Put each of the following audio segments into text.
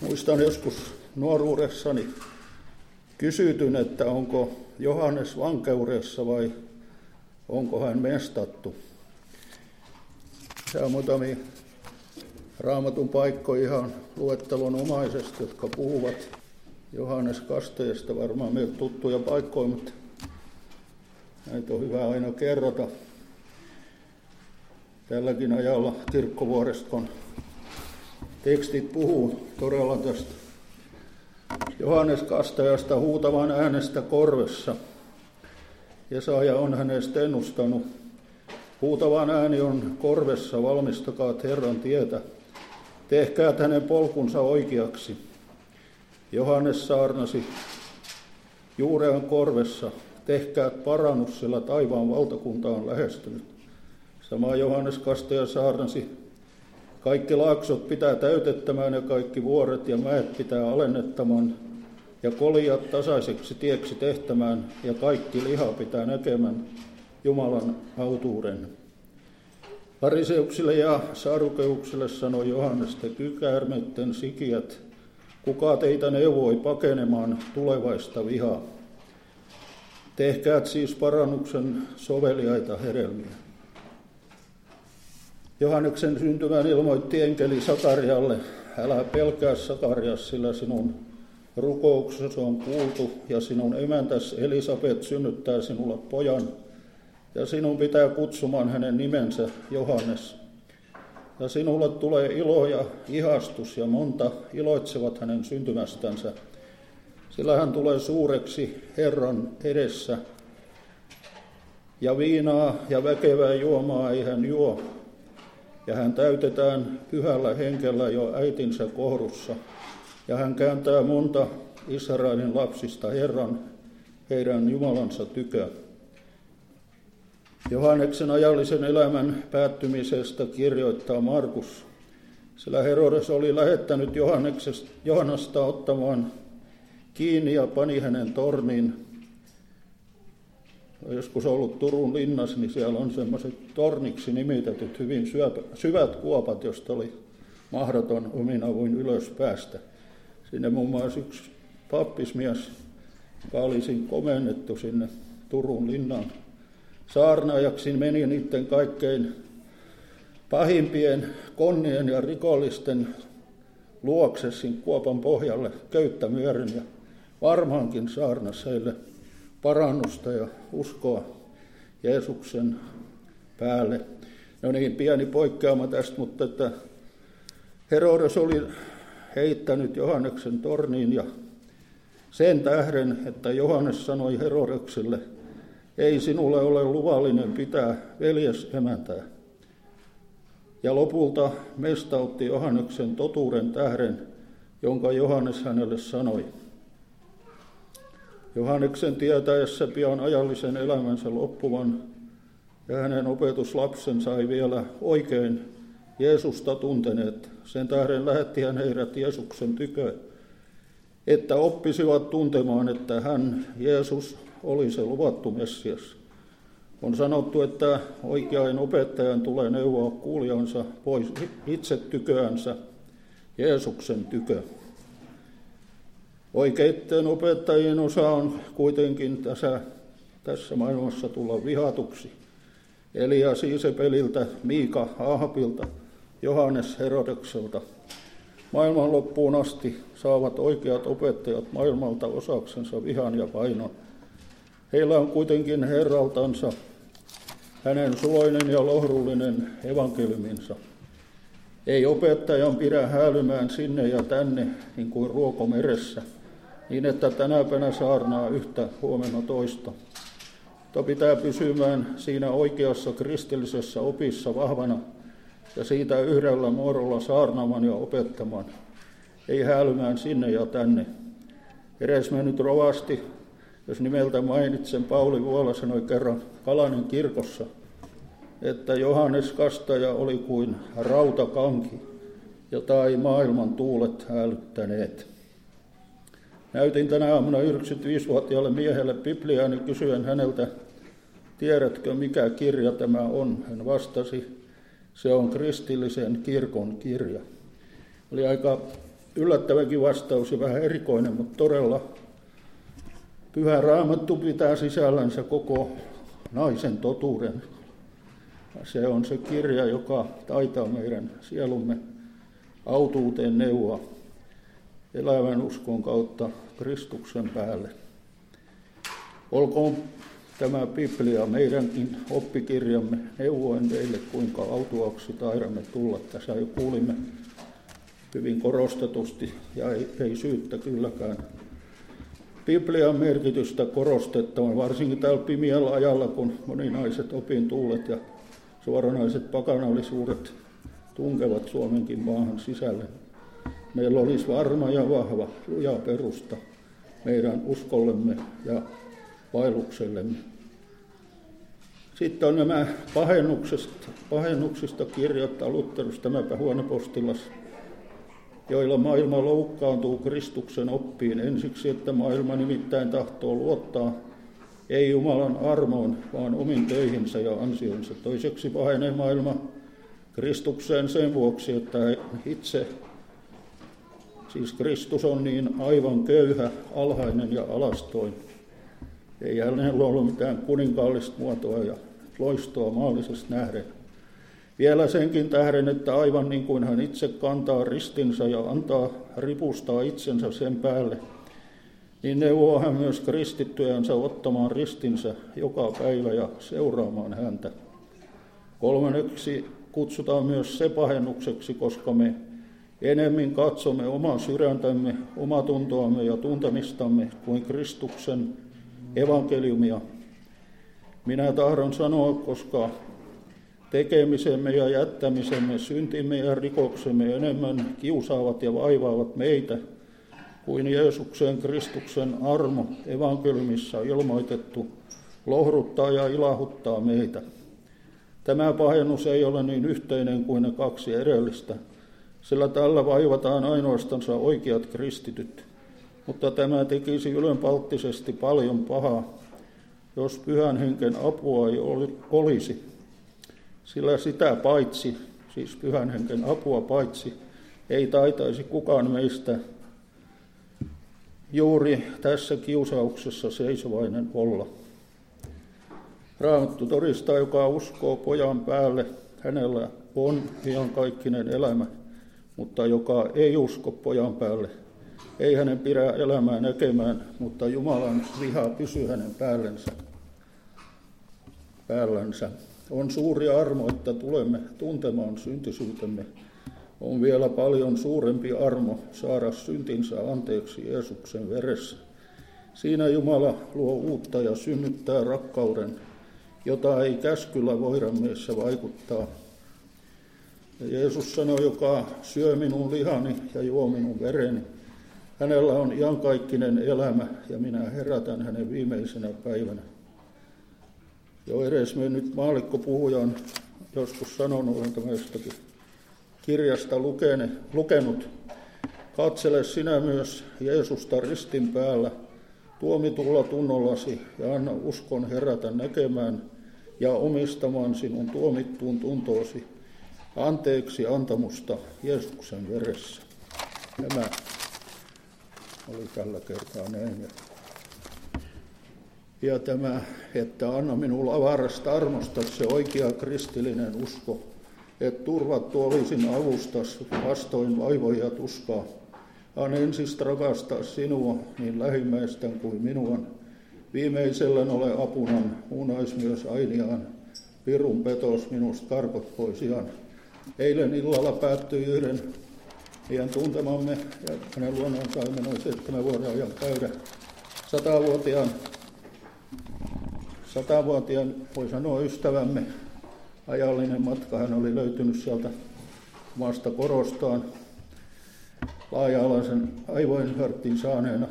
Muistan joskus nuoruudessani kysytyn, että onko Johannes vankeudessa vai onko hän mestattu. Ja muutamia Raamatun paikkoja ihan luettelonomaisesti, jotka puhuvat Johannes Kastaajasta, varmaan meille tuttuja paikkoja, mutta näitä on hyvä aina kerrata. Tälläkin ajalla Kirkkovuoreskon tekstit puhuu todella tästä Johannes Kastaajasta huutavan äänestä korvessa. Jesaja on hänestä ennustanut. Huutavan ääni on korvessa, valmistakaat Herran tietä. Tehkäät hänen polkunsa oikeaksi. Johannes saarnasi juurean korvessa. Tehkäät parannus, sillä taivaan valtakunta on lähestynyt. Sama Johannes Kastaaja saarnasi. Kaikki laaksot pitää täytettämään ja kaikki vuoret ja mäet pitää alennettamaan ja kolijat tasaiseksi tieksi tehtämään ja kaikki liha pitää näkemään Jumalan autuuden. Fariseuksille ja sadukeuksille sanoi Johannes, te kykäärmeitten sikiät, kuka teitä neuvoi pakenemaan tulevaista vihaa. Tehkäät siis parannuksen soveliaita hedelmiä. Johanneksen syntymän ilmoitti enkeli Sakarialle, älä pelkää Sakarias, sillä sinun rukouksesi on kuultu ja sinun emäntäs Elisabet synnyttää sinulle pojan ja sinun pitää kutsumaan hänen nimensä Johannes. Ja sinulle tulee ilo ja ihastus ja monta iloitsevat hänen syntymästänsä, sillä hän tulee suureksi Herran edessä ja viinaa ja väkevää juomaa ei hän juo. Ja hän täytetään pyhällä henkellä jo äitinsä kohdussa. Ja hän kääntää monta Israelin lapsista Herran, heidän Jumalansa tykö. Johanneksen ajallisen elämän päättymisestä kirjoittaa Markus. Sillä Herodes oli lähettänyt Johannasta ottamaan kiinni ja pani hänen torniin. Joskus ollut Turun linnassa, niin siellä on semmoiset torniksi nimitetyt hyvin syvät kuopat, josta oli mahdoton omin avuin ylös päästä. Sinne muun muassa yksi pappismies, joka oli komennettu sinne Turun linnan saarnaajaksi, meni niiden kaikkein pahimpien konnien ja rikollisten luokse kuopan pohjalle köyttä myöden ja varmaankin saarnasi heille parannusta ja uskoa Jeesuksen päälle. No niin, pieni poikkeama tästä, mutta että Herodes oli heittänyt Johanneksen torniin ja sen tähden, että Johannes sanoi Herodekselle, ei sinulle ole luvallinen pitää veljesemäntää. Ja lopulta mestautti Johanneksen totuuden tähden, jonka Johannes hänelle sanoi. Johanneksen tietäessä pian ajallisen elämänsä loppuvan ja hänen opetuslapsensa ei vielä oikein Jeesusta tunteneet. Sen tähden lähetti hän heidät Jeesuksen tykö, että oppisivat tuntemaan, että hän, Jeesus, oli se luvattu Messias. On sanottu, että oikeain opettajan tulee neuvoa kuulijansa pois itse tyköänsä, Jeesuksen tykö. Oikeitten opettajien osa on kuitenkin tässä maailmassa tulla vihatuksi. Elias Iisebeliltä, Miika Aahapilta, Johannes Herodekselta. Maailman loppuun asti saavat oikeat opettajat maailmalta osaksensa vihan ja painon. Heillä on kuitenkin Herraltansa hänen suloinen ja lohdullinen evankeliuminsa. Ei opettajan pidä häälymään sinne ja tänne niin kuin ruoko meressä, niin että tänäpänä saarnaa yhtä, huomenna toista. Mutta pitää pysymään siinä oikeassa kristillisessä opissa vahvana ja siitä yhdellä muodolla saarnaamaan ja opettamaan. Ei häälymään sinne ja tänne. Edesmennyt rovasti, jos nimeltä mainitsen, Pauli Vuola sanoi kerran Kalanin kirkossa, että Johannes Kastaaja oli kuin rautakanki, jota ei maailman tuulet hälyttäneet. Näytin tänä aamuna 95-vuotiaalle miehelle Bibliaani kysyen häneltä, tiedätkö mikä kirja tämä on? Hän vastasi, se on kristillisen kirkon kirja. Oli aika yllättäväkin vastaus ja vähän erikoinen, mutta todella Pyhä Raamattu pitää sisällänsä koko naisen totuuden. Se on se kirja, joka taitaa meidän sielumme autuuteen neuvoa elävän uskon kautta Kristuksen päälle. Olkoon tämä Biblia meidänkin oppikirjamme neuvoen teille, kuinka autuaksi taidamme tulla. Tässä jo kuulimme hyvin korostetusti, ja ei syyttä kylläkään. Biblian merkitystä korostettavan, varsinkin täällä pimeällä ajalla, kun moninaiset opin tullet ja suoranaiset pakanallisuudet tunkevat Suomenkin maahan sisälle. Meillä olisi varma ja vahva, luja perusta meidän uskollemme ja vaelluksellemme. Sitten on nämä pahennuksista kirjoittaa Lutherus, tämäpä huono postilas, joilla maailma loukkaantuu Kristuksen oppiin ensiksi, että maailma nimittäin tahtoo luottaa ei Jumalan armoon, vaan omin töihinsä ja ansioinsa. Toiseksi pahenee maailma Kristukseen sen vuoksi, että itse, siis Kristus on niin aivan köyhä, alhainen ja alastoin. Ei hänellä ollut mitään kuninkaallista muotoa ja loistoa maallisesti nähden. Vielä senkin tähden, että aivan niin kuin hän itse kantaa ristinsä ja antaa ripustaa itsensä sen päälle, niin neuvoo hän myös kristittyjänsä ottamaan ristinsä joka päivä ja seuraamaan häntä. Kolmanneksi kutsutaan myös se pahennukseksi, koska me enemmän katsomme omaa sydäntämme, omatuntoamme ja tuntemistamme kuin Kristuksen evankeliumia. Minä tahdon sanoa, koska tekemisemme ja jättämisemme, syntimme ja rikoksemme enemmän kiusaavat ja vaivaavat meitä kuin Jeesuksen Kristuksen armo evankeliumissa ilmoitettu lohduttaa ja ilahuttaa meitä. Tämä pahennus ei ole niin yhteinen kuin ne kaksi edellistä, sillä tällä vaivataan ainoastaan oikeat kristityt. Mutta tämä tekisi ylenpalttisesti paljon pahaa, jos Pyhän Henken apua ei olisi. Sillä sitä paitsi, siis Pyhän Henken apua paitsi, ei taitaisi kukaan meistä juuri tässä kiusauksessa seisovainen olla. Raamattu todistaa, joka uskoo pojan päälle, hänellä on iankaikkinen elämä, mutta joka ei usko pojan päälle, ei hänen pidä elämää näkemään, mutta Jumalan viha pysyy hänen päällänsä. On suuri armo, että tulemme tuntemaan syntisyytemme. On vielä paljon suurempi armo saada syntinsä anteeksi Jeesuksen veressä. Siinä Jumala luo uutta ja synnyttää rakkauden, jota ei käskyllä voida meissä vaikuttaa. Ja Jeesus sanoi, joka syö minun lihani ja juo minun vereni, hänellä on iankaikkinen elämä ja minä herätän hänen viimeisenä päivänä. Jo edes mennyt maallikkopuhuja on joskus sanonut, olen tämmöistäkin kirjasta lukenut. Katsele sinä myös Jeesusta ristin päällä tuomitulla tunnollasi ja anna uskon herätä näkemään ja omistamaan sinun tuomittuun tuntoosi anteeksi antamusta Jeesuksen veressä. Tämä oli tällä kertaa näin. Ja tämä, että anna minulla avarasta armosta se oikea kristillinen usko, että turvattu olisin avustas vastoin vaivoja tuskaa. An ensis rakastaa sinua niin lähimmäisten kuin minuan. Viimeisellän ole apunan, muunais myös ainiaan. Pirun petos minusta karkot pois ihan. Eilen illalla päättyi yhden meidän tuntemamme ja hänen luonnaan saimme noin 7 vuoden ajan käydä 100-vuotiaan, voi sanoa ystävämme, ajallinen matka. Hän oli löytynyt sieltä omasta korostaan laaja-alaisen aivoinfarktin saaneena.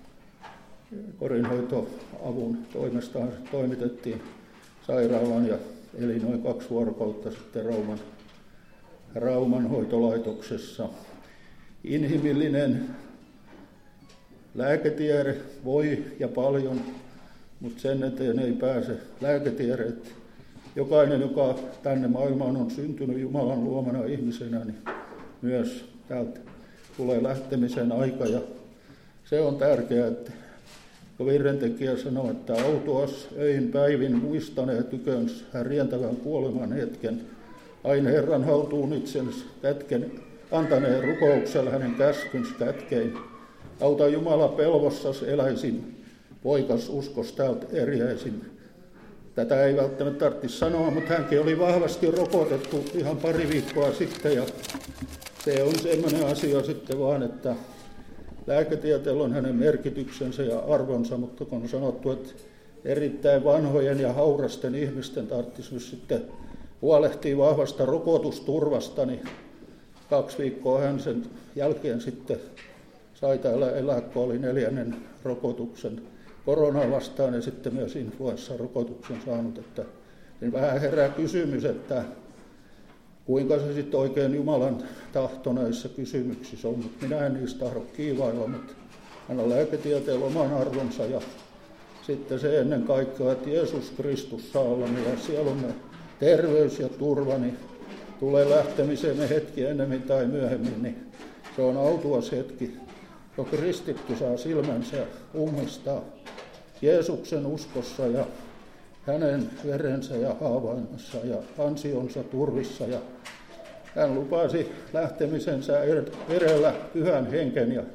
Korinhoitoavun toimestaan toimitettiin sairaalaan ja eli noin 2 vuorokautta sitten Rauman hoitolaitoksessa. Inhimillinen lääketiede voi ja paljon, mutta sen eteen ei pääse lääketiede. Jokainen, joka tänne maailmaan on syntynyt Jumalan luomana ihmisenä, niin myös täältä tulee lähtemisen aika ja se on tärkeää, että kun virrentekijä sanoo, että autuas öin päivin muistanee tyköns hän rientävän kuoleman hetken, aina Herran haltuun itsensä kätken, antaneen rukouksella hänen käskyns kätkein. Auta Jumala pelvossas eläisin, poikas uskos täältä eriäisin. Tätä ei välttämättä tarvitsisi sanoa, mutta hänkin oli vahvasti rokotettu ihan pari viikkoa sitten ja se on semmoinen asia sitten vaan, että lääketieteellä on hänen merkityksensä ja arvonsa, mutta kun on sanottu, että erittäin vanhojen ja haurasten ihmisten tarvitsisi nyt sitten huolehtia vahvasta rokotusturvasta, niin 2 viikkoa hän sen jälkeen sitten sai täällä elää, kun oli 4. rokotuksen koronaa vastaan ja sitten myös influenssarokotuksen saanut. Että niin vähän herää kysymys, että kuinka se sitten oikein Jumalan tahto näissä kysymyksissä on, mutta minä en niistä tahdo kiivailla, mutta hän on lääketieteellä oman arvonsa ja sitten se ennen kaikkea, että Jeesus Kristus saa olla meidän sielumme terveys ja turva, niin tulee lähtemisemme hetki ennemmin tai myöhemmin, niin se on autuas hetki, kun kristitty saa silmänsä ummistaa Jeesuksen uskossa ja hänen verensä ja haavaimassa ja ansionsa turvissa. Ja hän lupasi lähtemisensä edellä Pyhän Henken ja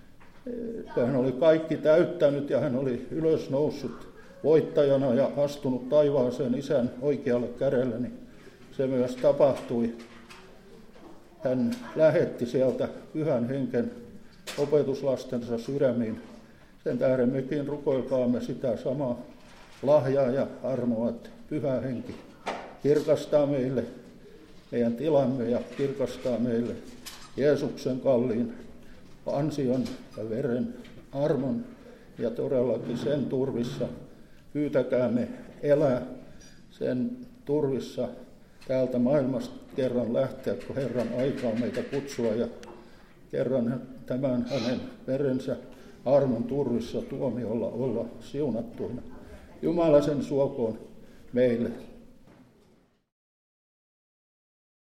hän oli kaikki täyttänyt ja hän oli ylösnoussut voittajana ja astunut taivaaseen Isän oikealle kädelle, niin se myös tapahtui. Hän lähetti sieltä Pyhän Henken opetuslastensa sydämiin. Sen tähden mekin rukoilkaamme sitä samaa lahjaa ja armoa, että Pyhä Henki kirkastaa meille meidän tilamme ja kirkastaa meille Jeesuksen kalliin ansion ja veren armon ja todellakin sen turvissa pyytäkäämme elää sen turvissa täältä maailmasta kerran lähteä, kun Herran aika on meitä kutsua ja kerran tämän hänen verensä armon turvissa tuomiolla olla siunattuina. Jumala sen suokoon meille